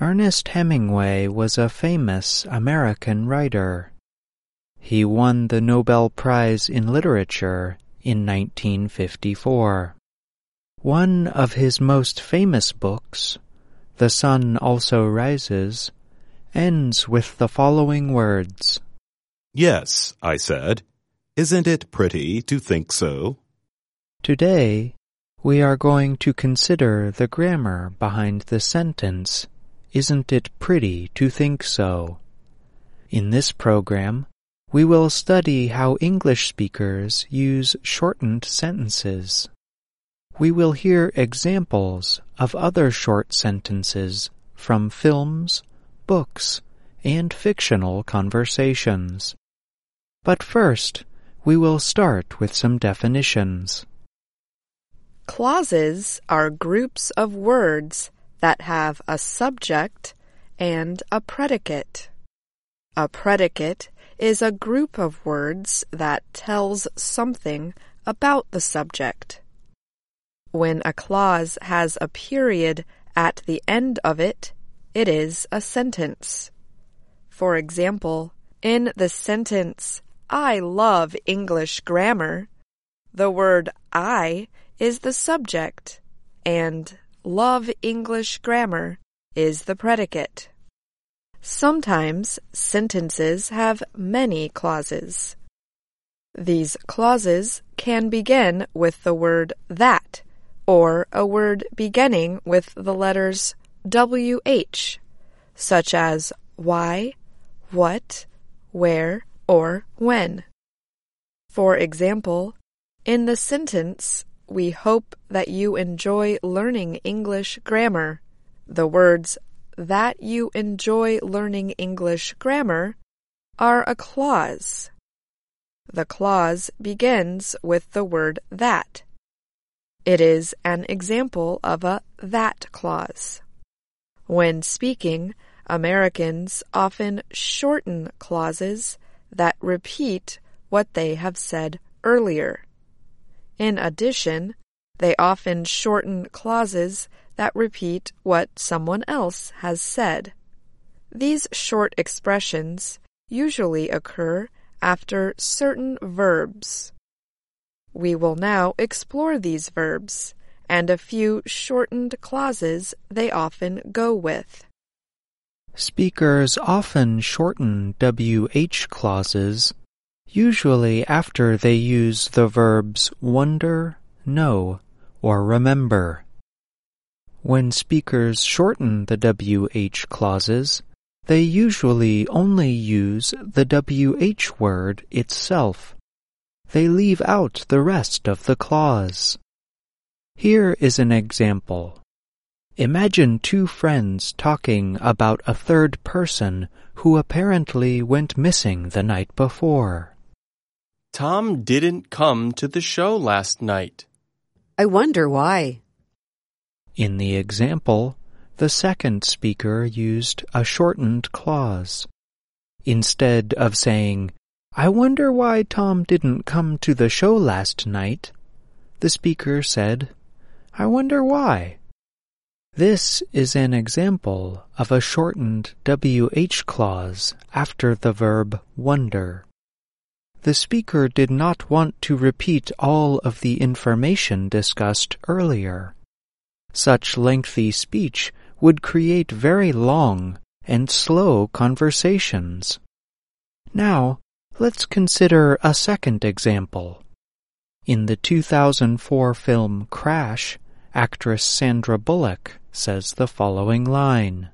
Ernest Hemingway was a famous American writer. He won the Nobel Prize in Literature in 1954. One of his most famous books, The Sun Also Rises, ends with the following words. "Yes," I said. "Isn't it pretty to think so?" Today, we are going to consider the grammar behind the sentence, "Isn't it pretty to think so?" In this program, we will study how English speakers use shortened sentences. We will hear examples of other short sentences from films, books, and fictional conversations. But first, we will start with some definitions. Clauses are groups of words that have a subject and a predicate. A predicate is a group of words that tells something about the subject. When a clause has a period at the end of it, it is a sentence. For example, in the sentence, "I love English grammar," the word "I" is the subject, and "love English grammar" is the predicate. Sometimes sentences have many clauses. These clauses can begin with the word "that," or a word beginning with the letters WH, such as why, what, where, or when. For example, in the sentence, "We hope that you enjoy learning English grammar," the words "that you enjoy learning English grammar" are a clause. The clause begins with the word "that." It is an example of a "that" clause. When speaking, Americans often shorten clauses that repeat what they have said earlier. In addition, they often shorten clauses that repeat what someone else has said. These short expressions usually occur after certain verbs. We will now explore these verbs and a few shortened clauses they often go with. Speakers often shorten WH clauses, usually after they use the verbs wonder, know, or remember. When speakers shorten the WH clauses, they usually only use the WH word itself. They leave out the rest of the clause. Here is an example. Imagine two friends talking about a third person who apparently went missing the night before. "Tom didn't come to the show last night." "I wonder why." In the example, the second speaker used a shortened clause. Instead of saying, "I wonder why Tom didn't come to the show last night," the speaker said, "I wonder why." This is an example of a shortened WH clause after the verb wonder. The speaker did not want to repeat all of the information discussed earlier. Such lengthy speech would create very long and slow conversations. Now, let's consider a second example. In the 2004 film Crash, actress Sandra Bullock says the following line.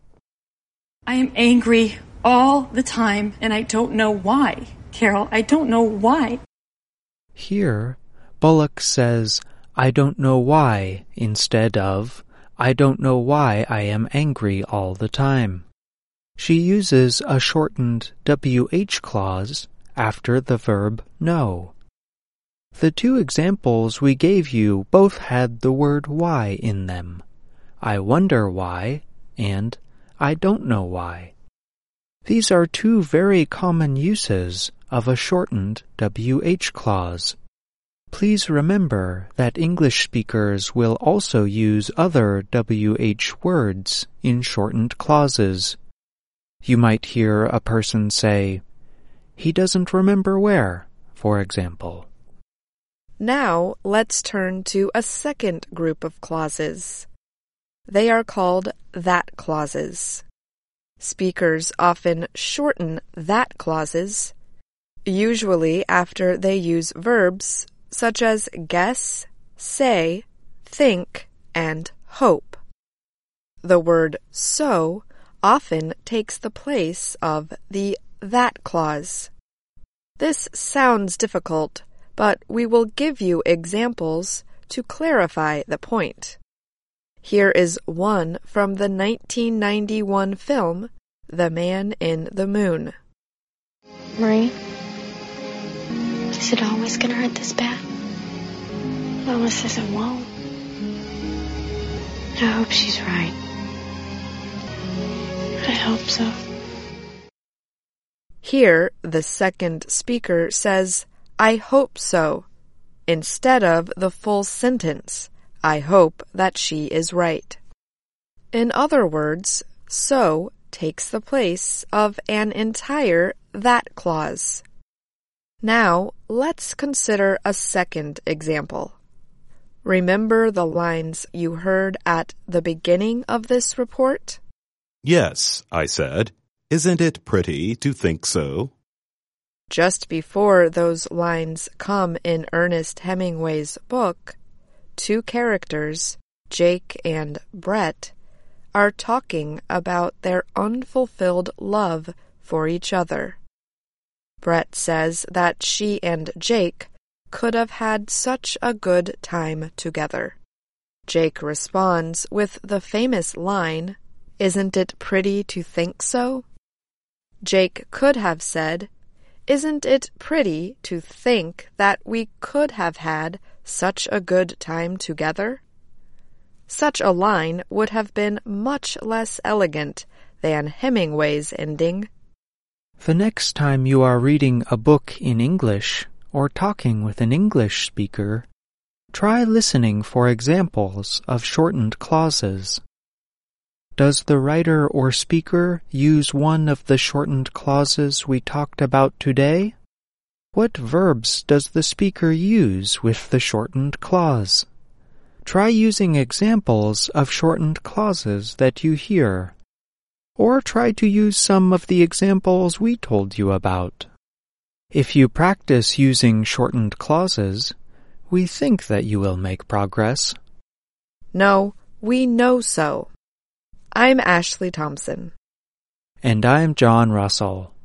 "I am angry all the time, and I don't know why. Carol, I don't know why." Here, Bullock says, "I don't know why," instead of, "I don't know why I am angry all the time." She uses a shortened WH clause after the verb know. The two examples we gave you both had the word why in them. "I wonder why" and "I don't know why." These are two very common uses of a shortened WH clause. Please remember that English speakers will also use other WH words in shortened clauses. You might hear a person say, "He doesn't remember where," for example. Now let's turn to a second group of clauses. They are called that clauses. Speakers often shorten that clauses, usually after they use verbs such as guess, say, think, and hope. The word so often takes the place of the that clause. This sounds difficult, but we will give you examples to clarify the point. Here is one from the 1991 film, The Man in the Moon. Marie, is it always going to hurt this bad? Mama says it won't. I hope she's right. I hope so. Here, the second speaker says, "I hope so," instead of the full sentence, "I hope that she is right." In other words, so takes the place of an entire that clause. Now, let's consider a second example. Remember the lines you heard at the beginning of this report? Yes, I said. Isn't it pretty to think so? Just before those lines come in Ernest Hemingway's book, two characters, Jake and Brett, are talking about their unfulfilled love for each other. Brett says that she and Jake could have had such a good time together. Jake responds with the famous line, "Isn't it pretty to think so?" Jake could have said, "Isn't it pretty to think that we could have had such a good time together?" Such a line would have been much less elegant than Hemingway's ending. The next time you are reading a book in English or talking with an English speaker, try listening for examples of shortened clauses. Does the writer or speaker use one of the shortened clauses we talked about today? What verbs does the speaker use with the shortened clause? Try using examples of shortened clauses that you hear. Or try to use some of the examples we told you about. If you practice using shortened clauses, we think that you will make progress. No, we know so. I'm Ashley Thompson. And I'm John Russell.